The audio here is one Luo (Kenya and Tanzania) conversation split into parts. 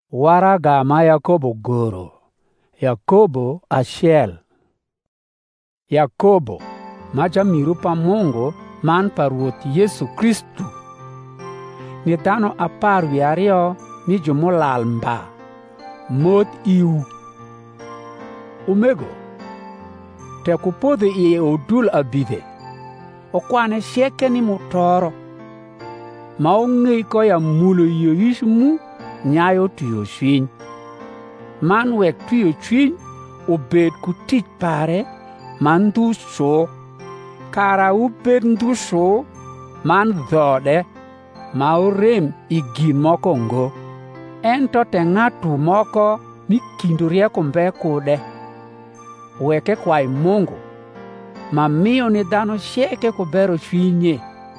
Waraga ma Yakobo goro. Yakobo achiel. Yakobo ma jamiru pa Mungu man pa Ruoth Yesu Kristu. Ni dhano 12 mi jomolal mba. Moth iu. Umego. Tek upodho iye odul abidhe. Okwane sieke ni mutoro. Ma ong'ei koya mulo yoyish mu nyayo tuyo chwiny. Man wek tuyo chwiny obed kutich pare man ndhuso. Kara ubed ndhuso man dhode ma orem igin moko ngo. Ento te ng'atu moko mikindo rieko mbe kude. Weke kwai Mungu ma miyo ni dhano sieke kubero chwinye.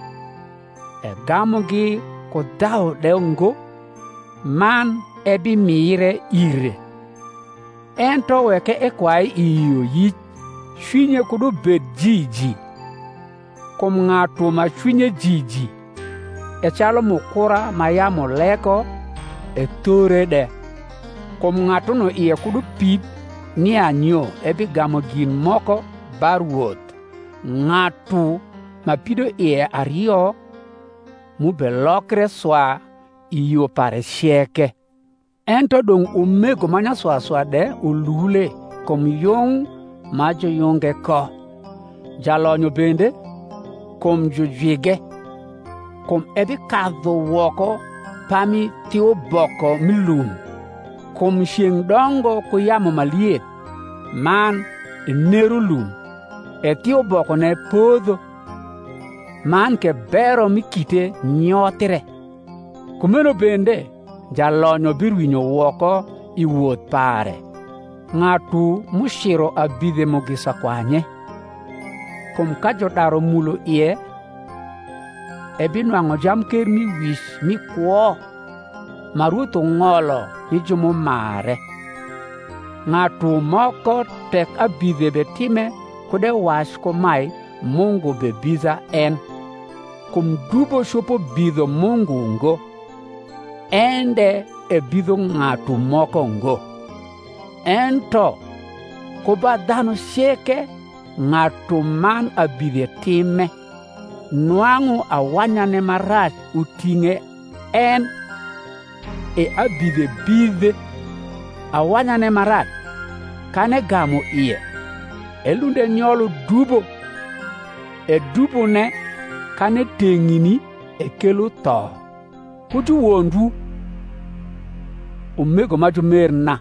Gamogi kudhao dengo man ebi mire ire. Ento weke kwai iyo yich chwinye kudu bed jiji. Kum ng'atu ma chwinye jiji chalo mukura ma yamo leko thore de. Kum ng'atu no iye kudu pip ni anyo ebi gamo gin moko bar Ruoth. Ng'atu ma pido iye ariyo mube lokre swa iyo pare sieke. Ento dong umego manya swa de ulule kum yung ma joyunge ko. Jalonyo bende kum jujwige. Kum ebi kadho woko pami tiyo boko milum. Kum shieng dongo kuyamo maliet man neru lum. Tiyo boko ne podho man ke bero mikite nyotire. Kumeno bende jalonyo birwinyo woko iwuoth pare. Ng'atu mushiro abidhe mogisa kwanye. Kum ka jodaro mulo iye ebinwang'o jamker mi wich mi kwo ma Ruoth ong'olo ni jomo mare. Ng'atu moko tek abidhe betime kude wach komai Mungu be biza en. Kum dubo chopo bidho Mungu ngo. Ende bidho ng'atu moko ngo. Ento kuba dhano sieke ng'atu man abidhe time. Nwang'u awanyane marach uting'e en abidhe bidhe. Awanyane marach kane gamo iye elunde nyolo dubo. Dubo ne kane teng'ini kelo tho. Kutu wondu umego majumerna.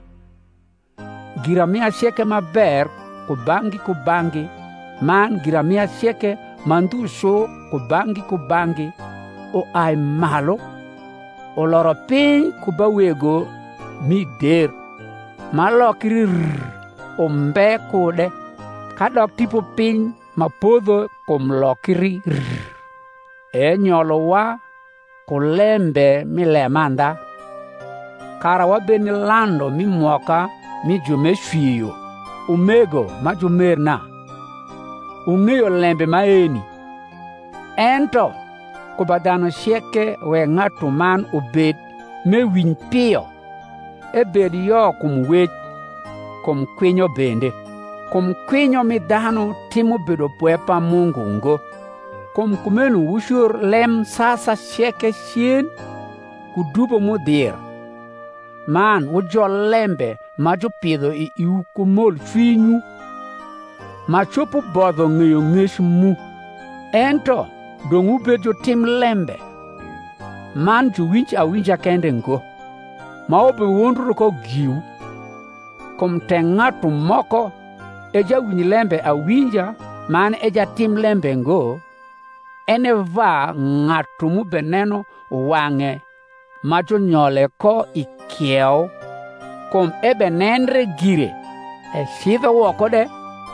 Giramia sieke maber kubangi man giramia sieke mandhuso kubangi o ai malo oloro piny kuba wego mi der malokri umbe kude kadok tipo piny mapodho kum lokri nyolo wa kulembe milemanda. Kara wabeni lando mi mwoka mi jume shwiyo. Umego majumerna. Ung'eyo lembe maeni. Ento kubadano sieke we ng'atu man obed me winy piyo. Ebed yo kum wech kum kwinyo bende. Kum kwinyo mi dhano timo bedo pwepa Mungu ngo. Kum kumenu ushur lem sasa sieke chien kudubo mudhir. Man ujo lembe majo pidho iu kumol chwinyu. Machopo bodho ng'eyo ng'esh mu. Ento dong ubed jotim lembe man jowinj awinja kende ngo. Ma obe wondro ko giu. Kum te ng'atu moko jawinj lembe awinja man jatim lembe ngo. Ene va ng'atu mube neno wang'e ma jonyole ko ikiew. Kum ebe nenre gire sidho woko de.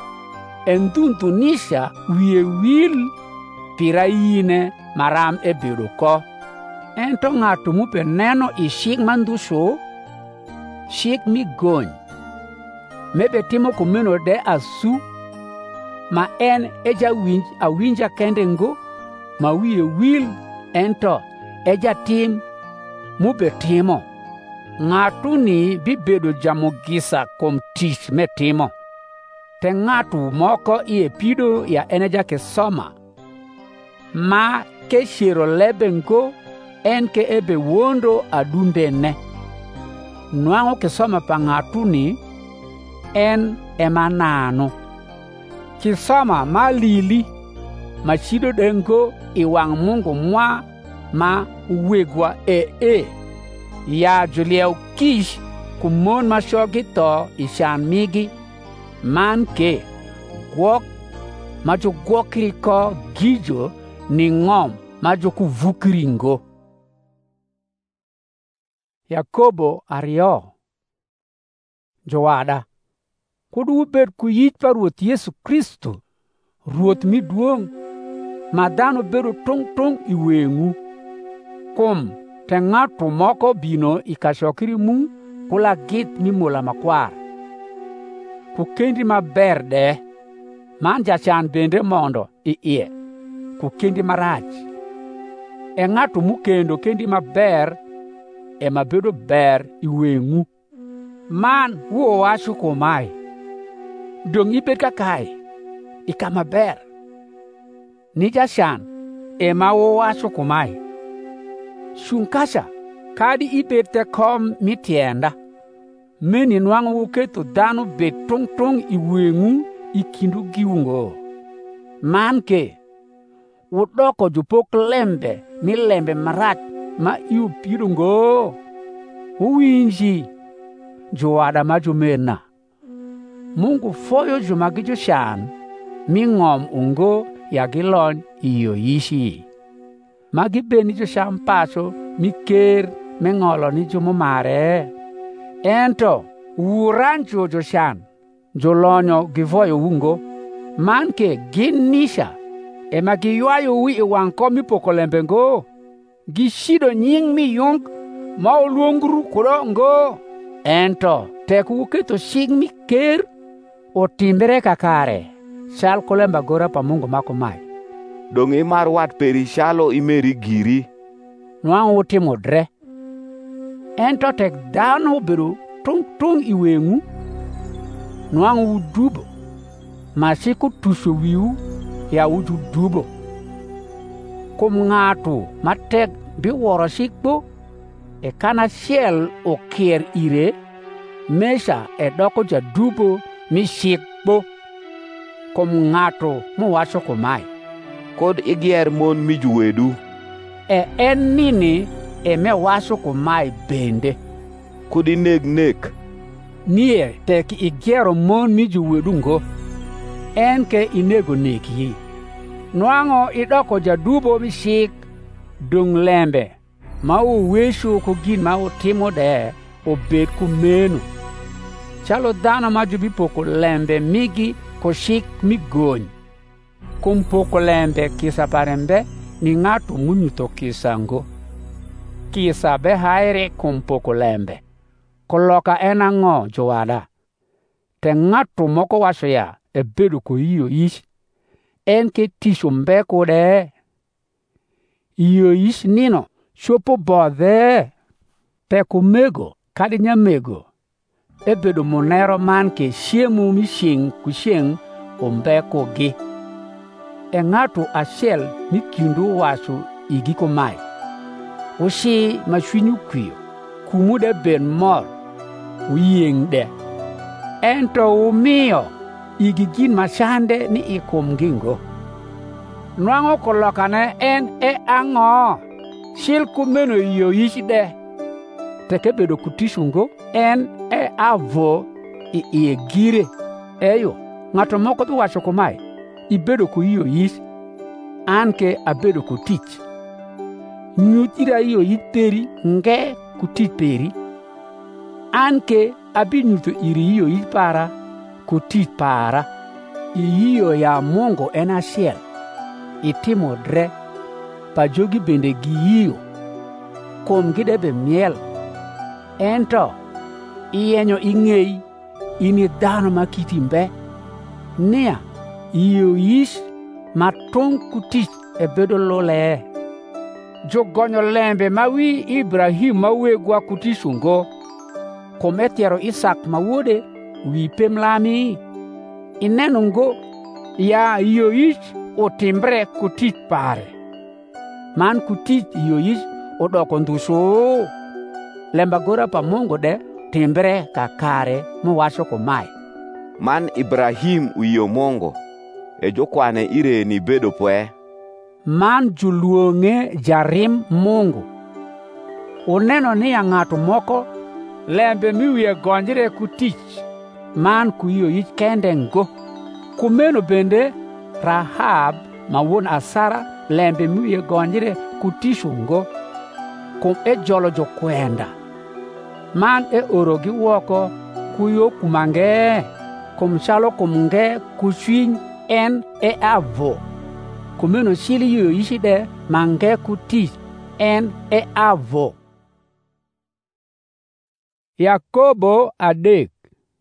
Endhuntunisha wiye wil pirayine maram bedo ko. Ento ng'atu mube neno ishik mandhuso shik migony mebe timo kumeno de asu ma en jawinj awinja kende ngo ma wiye wil ento jatim mube timo ng'atuni bibedo jamugisa kuom tich metimo. Te ng'atu moko iye pido ya ene jakisoma, ma ke shiro lebengo en ke ebe wondo adundene. Nwang'o kisoma pa ng'atuni en ema nano. Kisoma ma lili machido dengo iwang' Mungu mwa ma wegwa ya Julieu Kish kumon ma shogi to ishan migi man ke gwok ma jo gwokri ko gijo ni ng'om ma jo kuvukringo. Yakobo ario. Jowada, kudu ubed kuyich pa Ruoth Yesu Kristo, Ruoth miduong' ma dhano bedo tung iweng'u. Kum te ng'atu moko bino ikashokiri mu kula git mimola makwar. Kukendi maber de, man jachan bende mondo iye, kukendi marach. E ng'atu mukendo kendi maber, ema bedo ber iweng'u. Man wuo wacho kumae, dong' ibed kakae, ikama ber. Ni jachan, ema wuo wacho kumae, Shunkasha, kadi ibed te kom mitienda, meni nwang'o uketo dhano bet tung iweng'u ikindu giungo. Man ke, udoko jupok lembe mi lembe marach ma iu pirungo. Uwinji, jowada ma jomena. Mungu foyo joma gi jochan mi ng'om ungo ya gilony iyo ishi. Magi beni jocham pacho mi ker meng'olo ni jomomare. Ento urancho jochan jolonyo givoyo ungo. Man ke gin nisha ema giywayo wi iwang' kom mipoko lembengo. Gishido nying mi yung ma oluongru kudo ngo. Ento tek uketo shing mi ker otimbere kakare chal kolemba gora pa Mungu mako mai. Dong' imar wat peri chalo imeri giri. Nwang'o utimo dre. Ento tek dhano bedo tung iweng'u. Nwang'o udubo. Masiku tuso wiu ya uju dubo. Kum ng'atu matek biworo shikbo, e kana shiel okier ire, mesha edoko jadubo mi shikbo. Kum ng'atu muwacho kumae, kod igier mon mi juwedu. En nini eme wacho kumae bende, kod ineg. Nie tek igiero mon mi juwedu ngo, en ke inego neki. Nwang'o idoko jadubo mi shik, dung lembe ma uwesho ko gin ma utimo de obed kumeno. Chalo dhano ma jubi poko lembe migi ko shik migony. Kum poko lembe kisa parembe ni ng'atu munyuto kisango. Kisa be haire kum poko lembe. Koloka en ang'o jowada? Te ng'atu moko wacho ya ebedo ko iyo ish, en ke tisho mbeko de. Iyo ish nino chopo bodhe. Peko mego kadi nyamego ebedo monero man ke shiemu mishing kusheng ombeko gi. E ng'atu achiel mikindu wacho igi kumae, ushi machwinyu kwio, kumu de ben mor, uyieng' de. Ento umiyo igi gin machande ni ikum gingo. Nwang'o kolokane en e ang'o? Shil kumeno iyo ish de. Teke bedo kutishungo en e avo iye gire. Eyo, ng'ato moko bi wacho kumae, ibedo ku iyo ish, an ke abedo ku tich. Nyutira iyo ish peri nge ku tich peri. An ke abi nyuto iri iyo ish para ku tich para. Iyo ya Mungu en achiel. Itimo dre pa jogi bende giyo. Kum gidebe miel. Ento iyenyo ing'ei ini dhano makitimbe. Nia iyo ish matung kutich ebedo lole. Jogonyo lembe mawi Ibrahim mawegwa kutishungo kom etiero Isak ma wuode wi pem lami. Ineno ngo ya yoyic otimbre ku tic pare, man ku tic yoyic odoko ndhuso. Lemba gora pa Mungu de timbre kakare muwacho kumae, man Ibrahim wiyo Mungu e jokwane ire ni bedo pwe. Man juluonge jarim Mungu. Uneno ni ng'ato moko lembe miwiye gonjre ku tich man ku yoyic kende ngo. Kumeno bende Rahab ma wuon Asara lembe miwiye gonjre ku tich ngo. Kum e jolo jokwenda man e orogi woko ku yo kumange. Kum chalo kum nge ku chwiny en e avo. Kumeno chili yoyic de mange ku tich en e avo. Yakobo adek.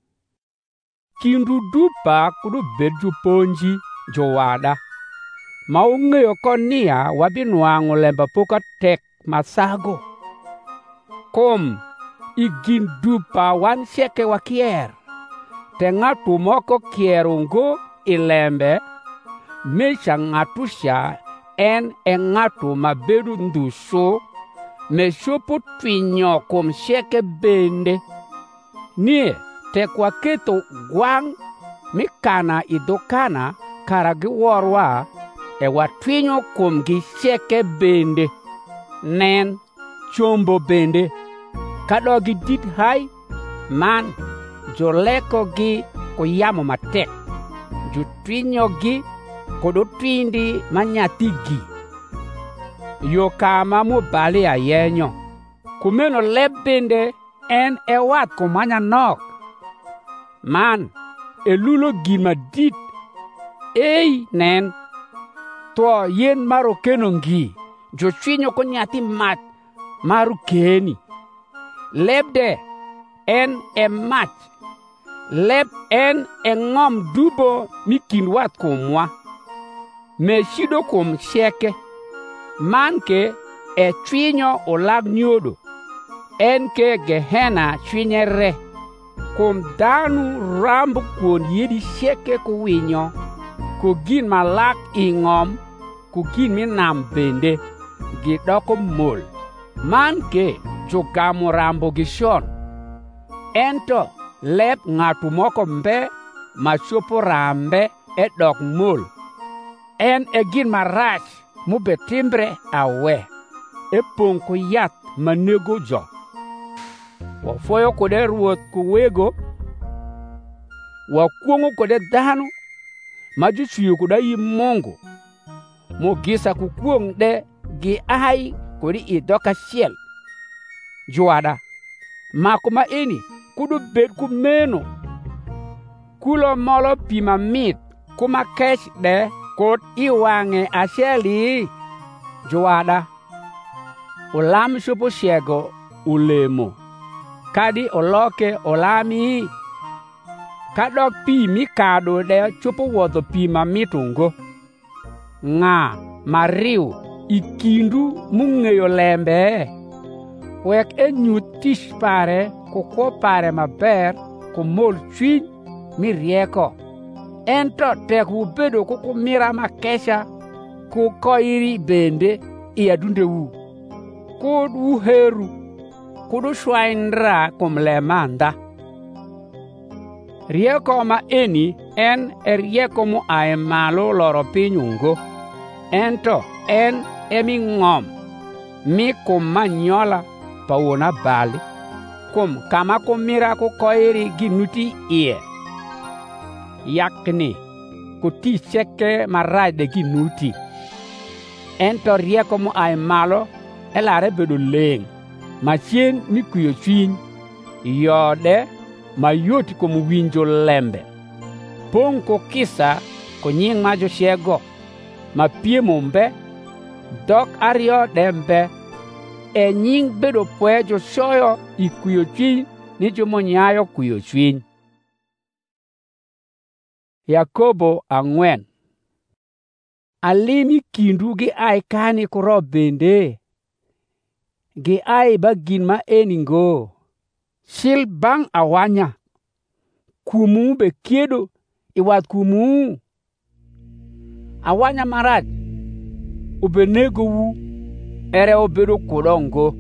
Kindu dupa kudu bed juponji jowada ma ung'eyo konia wabinwang'o lemba poka tek masago. Kum igin dupa wan cheke wakier, te ng'atu moko kiero ngo ilembe, mecha ng'atu cha en e ng'atu ma bedo ndhuso me chopo twinyo kum cheke bende. Nie tek waketo gwang' mikana idhokana kara giworwa e watwinyo kum gi cheke bende. Nen chombo bende kadogi dit hai man joleko gi kuyamo matek, jutwinyo gi kodo twindi manyathigi yo kama mobali ayenyo. Kumeno leb bende en e wath kumanya nok man elulo gima dit. Ei nen to yen maro keno ngi jochwinyo ko nyathi mat maru keni. Lebde en e mach, leb en e ng'om dubo mikin wath kumwa me chido kum cheke man ke e chwinyo olag nyodo en ke Gehena chwinye re. Kum danu rambo kuon yedi cheke ku winyo ku gin malak ing'om ku gin minam bende gidoko mol man ke jogamo rambo gishon. Ento lep ng'atu moko mbe ma chopo rambe e dok mol en e gin marach mubetimbre awe e pong' ku yath manego jo. Wafoyo kode ruoth kuwego, wakwong'o kode dhano ma jochwiyo koda yi Mungu mugisa kukwong' de gi ai kodi idhok achiel. Jwada mako ma eni kudu bed kumeno kulo molo pi mamit kuma kech de kod iwang'e achieli. Jwada olam chopo siego olemo kadi oloke olami kadok pi mikado de chopo wodho pi mamit ngo. Ng'a mariw ikindu mung'eyo lembe wek e nyuth tich pare kukwo pare maber kumol chwiny mirieko. Ento tek ubedo kukumira makecha kukoiri bende i adundeu kud uheru kudu shwaindra kum lemanda. Rieko ma eni en e rieko mu ae malo loro piny ngo. Ento en emi ng'om mi kum manyola pa wona bali kum kama kumira kukoiri ginuti iye. Yakni kuti cheke maraj de ginuti. Ento rieko mu ae malo elare bedo leng' machien mikuyo chwiny, yode mayoti kum winjo lembe, pong' kukisa kunying' ma jochego mapiemo mbe, dhok ariyo de mbe, e nying' bedo pwe jochoyo ikuyo chwiny ni jomonyayo kuyo chwiny. Yakobo 4. Alimi kindu gi ai kani kuro bende gi ai bagin ma eni ngo. Sil bang awanya. Kumu be kiedo iwat kumu. Awanya marach. Ubenego wu ere obedo kodongo.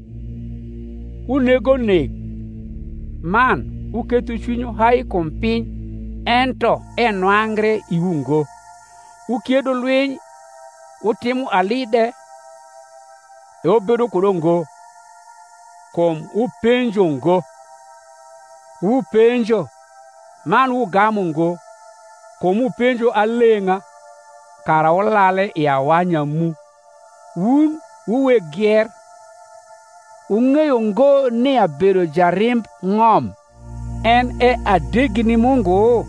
Unego neg. Man uketo chunyu hai kompiny ento enwangre iungo. Ukiedo lweny utimu alide e obedo kodongo. Kom upenjo ngo. Upenjo man ugamo ngo. Kom upenjo alenga kara olale e awanya mu. Un uwe gier. Ung'eyo ngo ni abedo jarimb ng'om. En e adegni Mungu.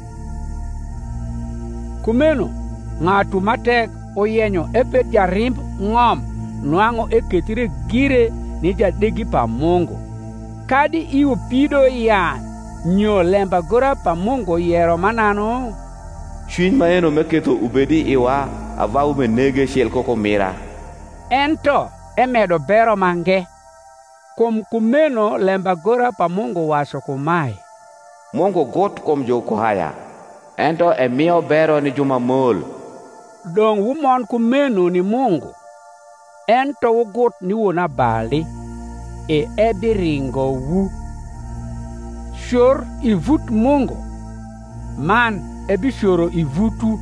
Kumeno ng'atu matek oyenyo ebed jarimb ng'om nwang'o eketire gire ni jadegi pa Mungu. Kadi iu pido ya nyo lemba gora pa Mungu yero manano. Chuny maeno meketo ubedi iwa ava umenege chiel koko mira. Ento emedo bero mange. Kum kumeno lemba gora pa Mungu wacho kumae. Mungu got kom joko haya. Ento emio bero ni juma mol. Dong umon kumeno ni Mungu. Ento ugut ni wona bali. E ebiringo wu. Shor ivut Mungu. Man ebishoro ivutu.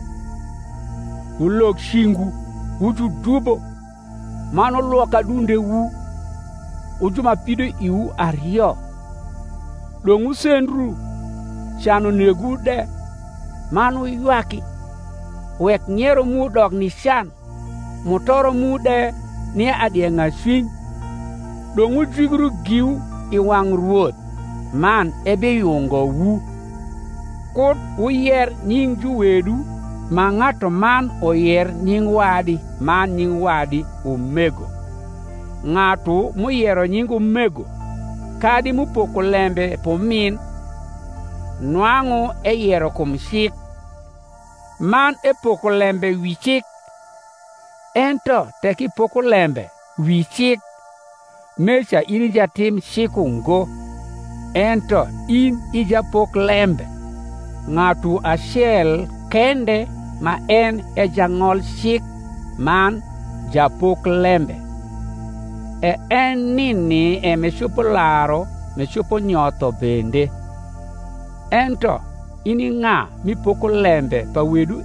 Ulok shingu. Uju dubo. Man uloka dunde wu. Ujuma pido iu ario. Dongu sendru. Chano negu de. Manu yuaki. Wek nyero mu dog ni shan. Mutoro mu de ni adienga swing. Dongu jigru giu iwang ruot. Man ebe yungo wu. Kot uyer nying juwedu. Mangato man oyer nying wadi. Man nying wadi umego. Ngatu muyero nying umego. Kadi mupoko lembe pomin. Nwang'o eyero kum chik. Man epoko lembe wi chik. Ento teki poko lembe wi chik. Mecha ini jatim chikungo. Ento in ija pok lembe. Ng'atu achiel kende ma en e jang'ol chik. Man japok lembe. E en nini e mechupo laro, mechupo nyoto bende. Ento ini ng'a mipoko lembe pa wedu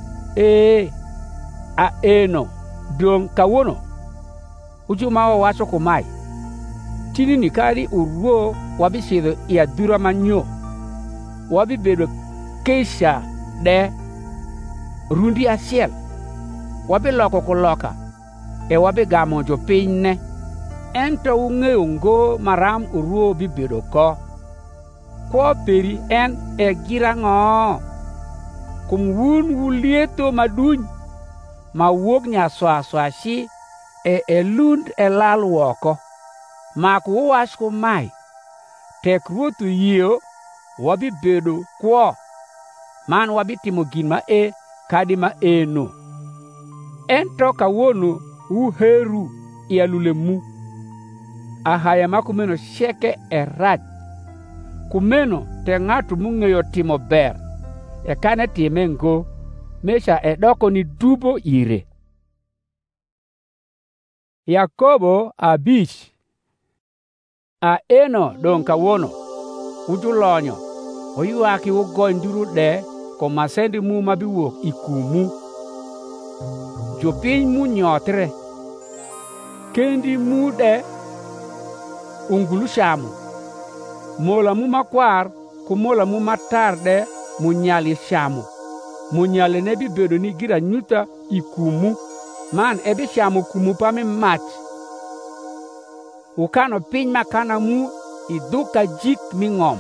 a eno dong kawono. Ujuma wacho kumai. Tini ni kari uruo wabisidho i adhura manyo. Wabibedo keisha de rundi achiel. Wabiloko kuloka. E wabigamo jopiny. Ento ung'eyo ngo maram uruo bibedo ko. Kwa peri en e gira ng'o. Kum wun wulieto maduny. Ma wuok nyaswa shi e elund elal woko. Mak uwach kumai. Tek ruoth uyio wabibedo kwo. Man wabitimo gin ma kadi ma no. Ento kawuono uheru ialule mu. Ahaya makumeno sheke rach. Kumeno te ng'atu mung'eyo timo ber. E kane time ngo. Mecha edoko ni dubo ire. Yakobo abich. Eno dong kawuono. Ujulonyo. Oyuaki ugony nduru de. Komasendi mu mabiwuok ikumu. Jopiny mu nyotre. Kendi mu de. Ungulu shamu. Mola mu makwar kumola mu matar de munyali shamu. Munyali ne bibedo ni gira nyuta ikumu. Man ebi shamu kumu pami mach. Ukano piny makana mu iduka jik ming'om.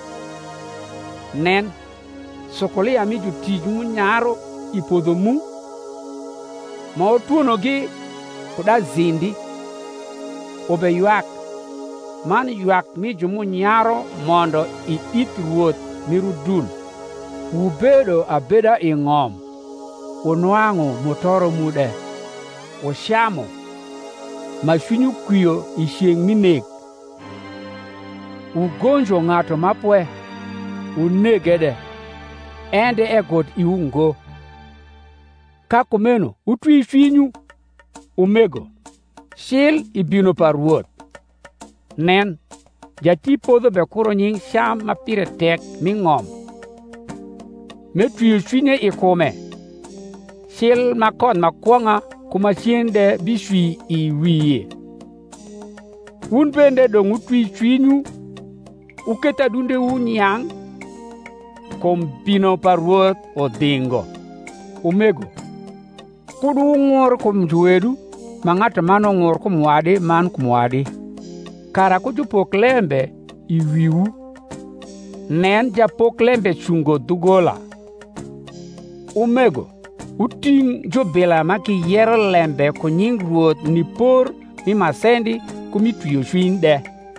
Nen. Sokolia mi jutij mu nyaro ipodho mu. Ma otuono gi kuda zindi. Obe yuak. Man yuak mi jumu nyaro mondo i it ruoth mirudul. Ubedo abeda ing'om. Unwang'o motoro mude. Ushamo. Mashunyu kuyo ishieng minek. ugonjo ng'ato mapwe, unegede, ende e got iungo. Ka kumeno utwi chwinyu, umego, sil ibino par Ruoth. Nen, jati podho be kuro nying cham ma pire tek ming'om. Me twiyo chwinye ikume, sil makon makwong'a kuma chiende bishwi i wiye. Un bende dong utwi chwinyu, uketa dunde unyang, kom bino par Ruoth odhingo. Umego, kudu ung'ur kum jwedu, ma ng'at man ong'ur kum wadi man kum wadi. Kara kujupok lembe i wiu, nen japok lembe chungo dhugola. Umego, uting jobila ma kiyero lembe ku nying Ruoth ni por mi masendi kumi twiyo chwiny de.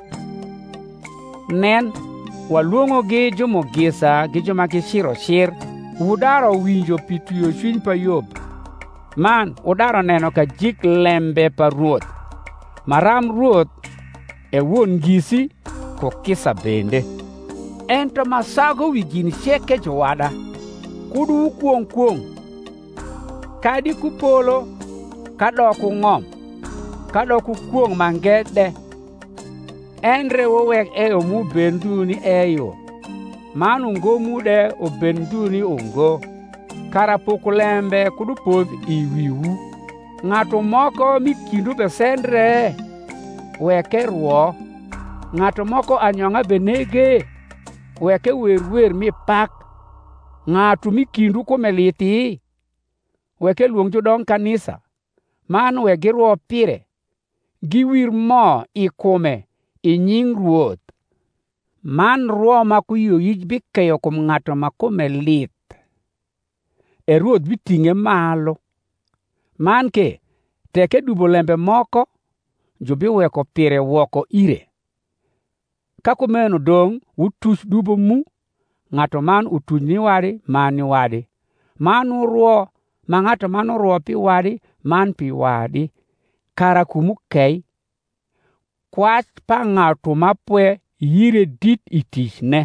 Nen, waluongo gi jomogisa gi joma kishiro shir, udaro winjo pi twiyo chwiny pa Yob. Man, udaro neno ka jik lembe pa Ruoth. Maram Ruoth e wuon ngisi ko kisa bende. Ento masago wi gin cheke jowada, kudu kuong, kadi kupolo, kadoku ng'om, kadoku kuong mangede. Endre wowek eyo mu benduni eyo, man ungo mude o benduni ungo. Kara pukulembe kudu podh i wiu. Ng'ato moko mikindu besendre, weke ruo. Ng'ato moko anyong'a benege, weke wer mi pak. Ng'ato mikindu kume liti, weke luong jodong kanisa, man wegi ruo pire, giwir mo ikume i nying Ruoth. Man ruo ma kuyo yij bikeyo kum ng'ato ma kume lit. E Ruoth biting'e malo. Man ke, teke dubo lembe moko, jobi weko pire woko ire. Kakumeno dong utuch dubo mu, ng'ato man utuch ni wadi, man ni wadi. Man uruo, ma ng'ato man uruo pi wadi, man pi wadi. Kara kumu kei, kwach pa ng'ato mapwe yire dit itichne.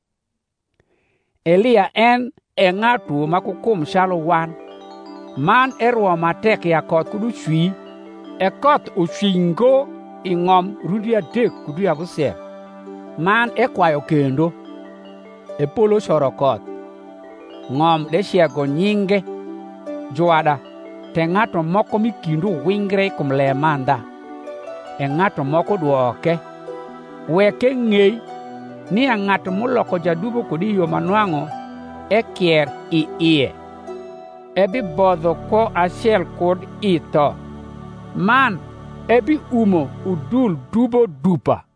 Elia en e ng'ato makukum chalo wan. Man eruo matek ya koth kudu chwi, e koth uchwingo ing'om rundi adek kudu abusiel. Man ekwayo kendo, e polo choro koth. Ng'om de chiego nyinge, jwada, te ng'ato moko mikindu wingre kum le manda. E ng'ato moko duoke, weke ng'ei, ni a ng'ato muloko jadubo kodi yo manwang'o, e kier i iye. Ebi bodho ko achiel kod itho. Man ebi umo udul dubo dupa.